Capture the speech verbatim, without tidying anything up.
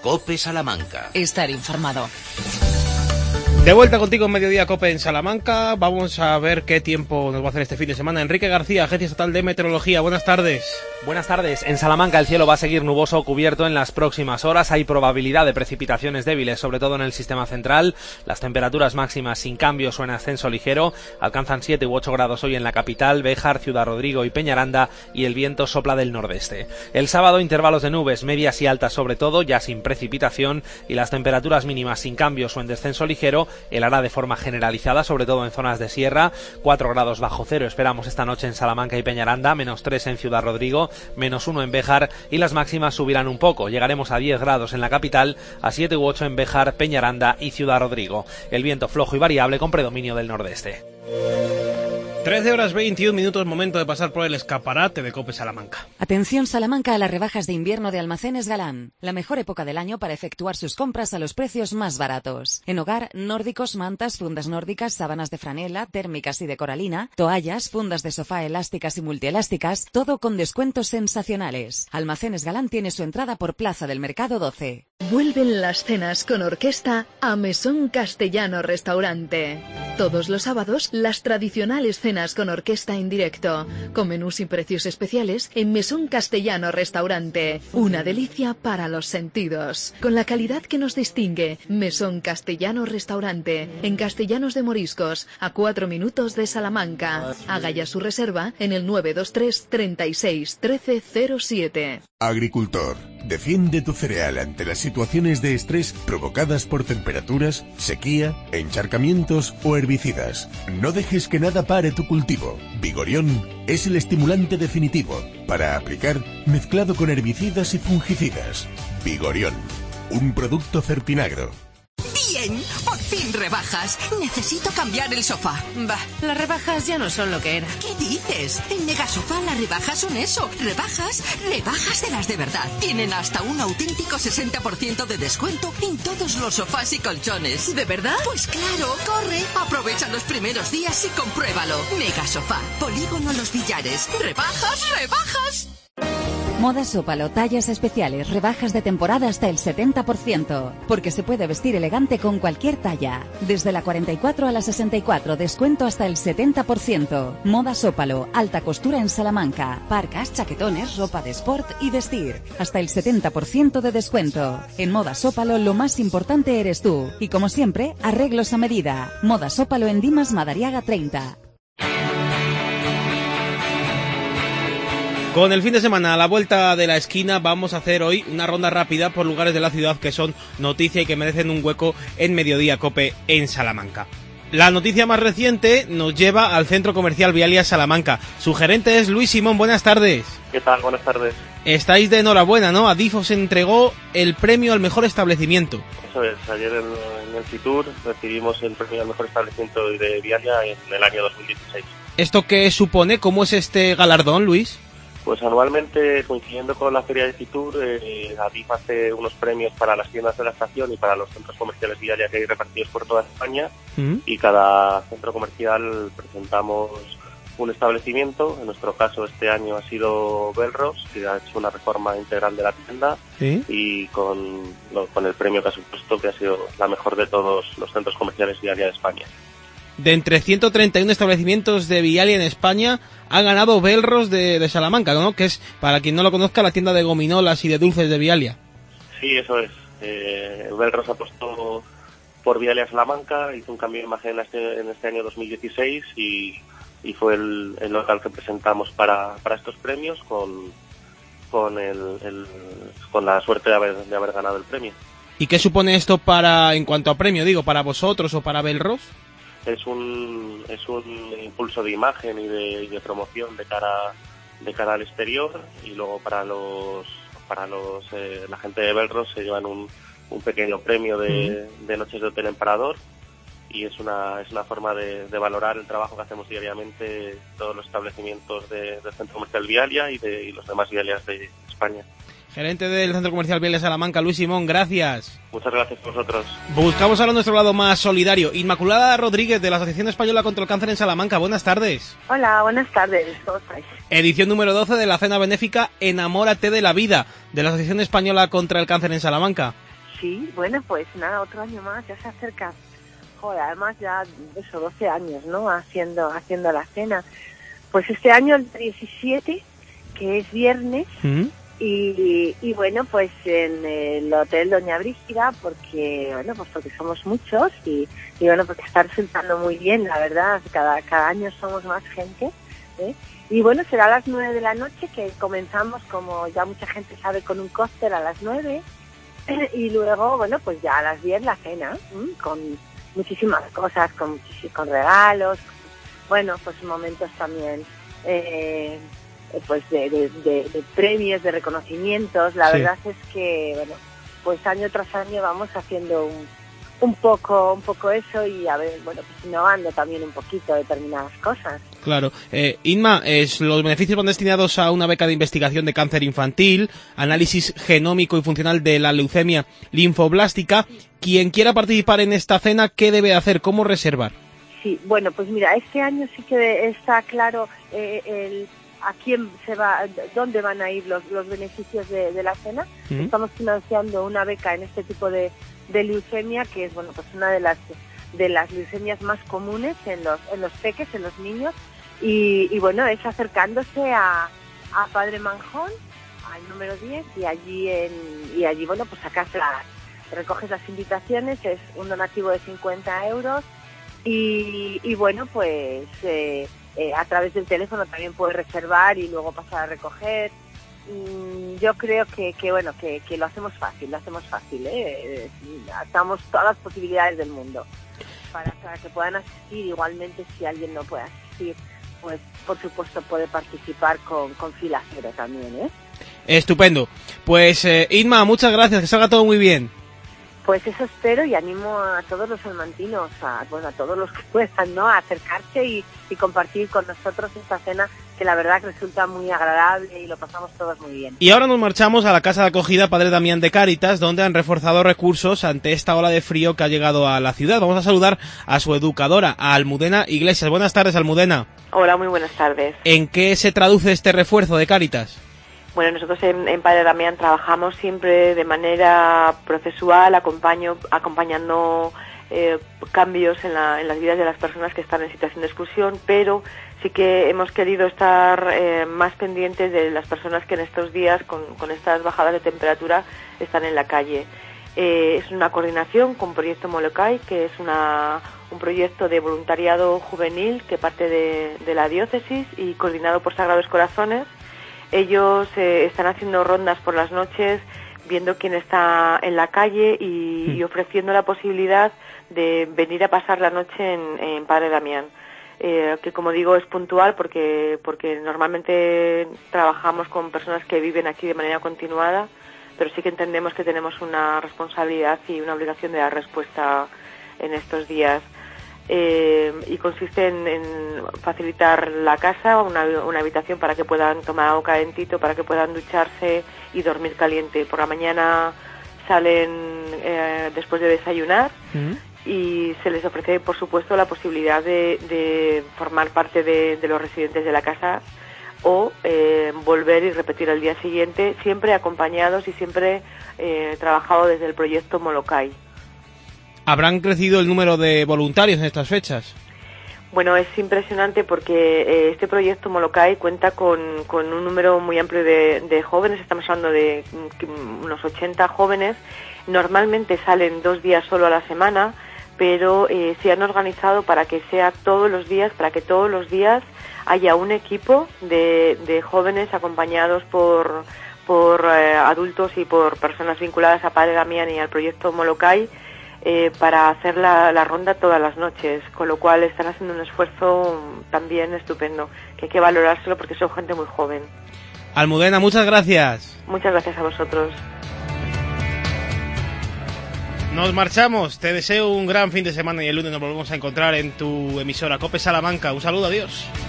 COPE Salamanca. Estar informado. De vuelta contigo en Mediodía COPE en Salamanca. Vamos a ver qué tiempo nos va a hacer este fin de semana. Enrique García, Agencia Estatal de Meteorología. Buenas tardes. Buenas tardes. En Salamanca el cielo va a seguir nuboso o cubierto en las próximas horas. Hay probabilidad de precipitaciones débiles, sobre todo en el sistema central. Las temperaturas máximas sin cambios o en ascenso ligero alcanzan siete u ocho grados hoy en la capital, Béjar, Ciudad Rodrigo y Peñaranda, y el viento sopla del nordeste. El sábado intervalos de nubes, medias y altas sobre todo, ya sin precipitación, y las temperaturas mínimas sin cambios o en descenso ligero helará de forma generalizada, sobre todo en zonas de sierra. Cuatro grados bajo cero esperamos esta noche en Salamanca y Peñaranda, menos tres en Ciudad Rodrigo, menos uno en Béjar, y las máximas subirán un poco. Llegaremos a diez grados en la capital, a siete u ocho en Béjar, Peñaranda y Ciudad Rodrigo. El viento flojo y variable con predominio del nordeste. trece horas veintiún minutos, momento de pasar por el escaparate de COPE Salamanca. Atención Salamanca a las rebajas de invierno de Almacenes Galán. La mejor época del año para efectuar sus compras a los precios más baratos. En hogar, nórdicos, mantas, fundas nórdicas, sábanas de franela, térmicas y de coralina, toallas, fundas de sofá elásticas y multielásticas, todo con descuentos sensacionales. Almacenes Galán tiene su entrada por Plaza del Mercado doce. Vuelven las cenas con orquesta a Mesón Castellano Restaurante. Todos los sábados, las tradicionales cenas con orquesta en directo, con menús y precios especiales en Mesón Castellano Restaurante. Una delicia para los sentidos. Con la calidad que nos distingue, Mesón Castellano Restaurante, en Castellanos de Moriscos, a cuatro minutos de Salamanca. Haga ya su reserva en el nueve dos tres, treinta y seis, trece cero siete. Agricultor, defiende tu cereal ante las situaciones de estrés provocadas por temperaturas, sequía, encharcamientos o herbicidas. No dejes que nada pare tu cultivo. Vigorión es el estimulante definitivo para aplicar mezclado con herbicidas y fungicidas. Vigorión, un producto Fertinagro. Bien, por fin rebajas. Necesito cambiar el sofá. Bah, las rebajas ya no son lo que era. ¿Qué dices? En Megasofá las rebajas son eso. Rebajas, rebajas de las de verdad. Tienen hasta un auténtico sesenta por ciento de descuento en todos los sofás y colchones. ¿De verdad? Pues claro, corre, aprovecha los primeros días y compruébalo. Megasofá, Polígono Los Villares. Rebajas, rebajas. Moda Sópalo, tallas especiales, rebajas de temporada hasta el setenta por ciento. Porque se puede vestir elegante con cualquier talla. Desde la cuarenta y cuatro a la sesenta y cuatro, descuento hasta el setenta por ciento. Moda Sópalo, alta costura en Salamanca. Parcas, chaquetones, ropa de sport y vestir. Hasta el setenta por ciento de descuento. En Moda Sópalo lo más importante eres tú. Y como siempre, arreglos a medida. Moda Sópalo en Dimas Madariaga treinta. Con el fin de semana a la vuelta de la esquina, vamos a hacer hoy una ronda rápida por lugares de la ciudad que son noticia y que merecen un hueco en Mediodía COPE en Salamanca. La noticia más reciente nos lleva al Centro Comercial Vialia Salamanca. Su gerente es Luis Simón. Buenas tardes. ¿Qué tal? Buenas tardes. Estáis de enhorabuena, ¿no? A D I F os entregó el premio al mejor establecimiento. Eso es. Ayer en, en el Fitur recibimos el premio al mejor establecimiento de Vialia en el año dos mil dieciséis. ¿Esto qué supone? ¿Cómo es este galardón, Luis? Pues anualmente, coincidiendo con la feria de Fitur, eh, A D I F hace unos premios para las tiendas de la estación y para los centros comerciales Vialia que hay repartidos por toda España. ¿Mm? Y cada centro comercial presentamos un establecimiento. En nuestro caso este año ha sido Belros, que ha hecho una reforma integral de la tienda. ¿Sí? Y con, lo, con el premio que ha supuesto, que ha sido la mejor de todos los centros comerciales Vialia de España. De entre ciento treinta y uno establecimientos de Vialia en España, ha ganado Belros de, de Salamanca, ¿no? Que es, para quien no lo conozca, la tienda de gominolas y de dulces de Vialia. Sí, eso es. Eh, Belros apostó por Vialia Salamanca, hizo un cambio de imagen en este, en este año dos mil dieciséis y, y fue el, el local que presentamos para, para estos premios con, con, el, el, con la suerte de haber, de haber ganado el premio. ¿Y qué supone esto para, en cuanto a premio, digo, para vosotros o para Belros? Es un es un impulso de imagen y de, y de promoción de cara de cara al exterior, y luego para los para los eh, la gente de Belros se llevan un, un pequeño premio de, uh-huh. de noches de hotel en Parador, y es una es una forma de, de valorar el trabajo que hacemos diariamente todos los establecimientos de, del Centro Comercial Vialia y de y los demás Vialias de España. Gerente del Centro Comercial Vialia Salamanca, Luis Simón, gracias. Muchas gracias a vosotros. Buscamos ahora nuestro lado más solidario. Inmaculada Rodríguez, de la Asociación Española contra el Cáncer en Salamanca. Buenas tardes. Hola, buenas tardes. ¿Cómo estáis? Edición número doce de la cena benéfica Enamórate de la Vida, de la Asociación Española contra el Cáncer en Salamanca. Sí, bueno, pues nada, otro año más, ya se acerca. Joder, además ya, eso, doce años, ¿no? Haciendo, haciendo la cena. Pues este año, el diecisiete, que es viernes, ¿Mm? y, y bueno, pues en el Hotel Doña Brígida, porque, bueno, pues porque somos muchos, y, y bueno, porque está resultando muy bien, la verdad, cada, cada año somos más gente, ¿eh? Y bueno, será a las nueve de la noche, que comenzamos, como ya mucha gente sabe, con un cóctel a las nueve, y luego, bueno, pues ya a las diez la cena, ¿eh? Con muchísimas cosas, con, con regalos, bueno, pues momentos también eh, pues de, de, de, de premios, de reconocimientos. La sí. verdad es que, bueno, pues año tras año vamos haciendo un, un poco un poco eso y a ver, bueno, pues innovando también un poquito determinadas cosas. Claro. Eh, Inma, es, los beneficios van destinados a una beca de investigación de cáncer infantil, análisis genómico y funcional de la leucemia linfoblástica. Quien quiera participar en esta cena, ¿qué debe hacer? ¿Cómo reservar? Sí, bueno, pues mira, este año sí que está claro eh, el, a quién se va, dónde van a ir los, los beneficios de, de la cena. Uh-huh. Estamos financiando una beca en este tipo de, de leucemia, que es, bueno, pues una de las de las leucemias más comunes en los en los peques, en los niños. Y, y bueno, es acercándose a, a Padre Manjón, al número diez, y allí en, y allí bueno, pues sacas las, recoges las invitaciones, es un donativo de cincuenta euros, y, y bueno, pues eh, eh, a través del teléfono también puedes reservar y luego pasar a recoger. Mm, yo creo que, que bueno, que, que lo hacemos fácil, lo hacemos fácil, ¿eh? Damos todas las posibilidades del mundo para, para que puedan asistir. Igualmente, si alguien no puede asistir, pues por supuesto puede participar con, con fila cero también, ¿eh? Estupendo. Pues eh, Inma, muchas gracias, que salga todo muy bien. Pues eso espero, y animo a todos los salmantinos, a, bueno, a todos los que puedan, ¿no?, a acercarse y, y compartir con nosotros esta cena, que la verdad que resulta muy agradable y lo pasamos todos muy bien. Y ahora nos marchamos a la casa de acogida Padre Damián de Cáritas, donde han reforzado recursos ante esta ola de frío que ha llegado a la ciudad. Vamos a saludar a su educadora, a Almudena Iglesias. Buenas tardes, Almudena. Hola, muy buenas tardes. ¿En qué se traduce este refuerzo de Cáritas? Bueno, nosotros en, en Padre Damián trabajamos siempre de manera procesual, acompaño, acompañando eh, cambios en, la, en las vidas de las personas que están en situación de exclusión, pero sí que hemos querido estar eh, más pendientes de las personas que en estos días, con, con estas bajadas de temperatura, están en la calle. Eh, es una coordinación con Proyecto Molokai, que es una, un proyecto de voluntariado juvenil que parte de, de la diócesis y coordinado por Sagrados Corazones. Ellos eh, están haciendo rondas por las noches, viendo quién está en la calle y, y ofreciendo la posibilidad de venir a pasar la noche en, en Padre Damián. Eh, que, como digo, es puntual porque, porque normalmente trabajamos con personas que viven aquí de manera continuada, pero sí que entendemos que tenemos una responsabilidad y una obligación de dar respuesta en estos días. Eh, y consiste en, en facilitar la casa, una, una habitación para que puedan tomar algo calentito, para que puedan ducharse y dormir caliente. Por la mañana salen eh, después de desayunar uh-huh. y se les ofrece, por supuesto, la posibilidad de, de formar parte de, de los residentes de la casa o eh, volver y repetir al día siguiente, siempre acompañados y siempre eh, trabajado desde el proyecto Molokai. ¿Habrán crecido el número de voluntarios en estas fechas? Bueno, es impresionante porque eh, este proyecto Molokai cuenta con, con un número muy amplio de, de jóvenes. Estamos hablando de unos ochenta jóvenes. Normalmente salen dos días solo a la semana, pero eh, se han organizado para que sea todos los días, para que todos los días haya un equipo de, de jóvenes acompañados por, por eh, adultos y por personas vinculadas a Padre Damián y al proyecto Molokai, Eh, para hacer la, la ronda todas las noches, con lo cual están haciendo un esfuerzo también estupendo, que hay que valorárselo porque son gente muy joven. Almudena, muchas gracias. Muchas gracias a vosotros. Nos marchamos, te deseo un gran fin de semana y el lunes nos volvemos a encontrar en tu emisora COPE Salamanca. Un saludo, adiós.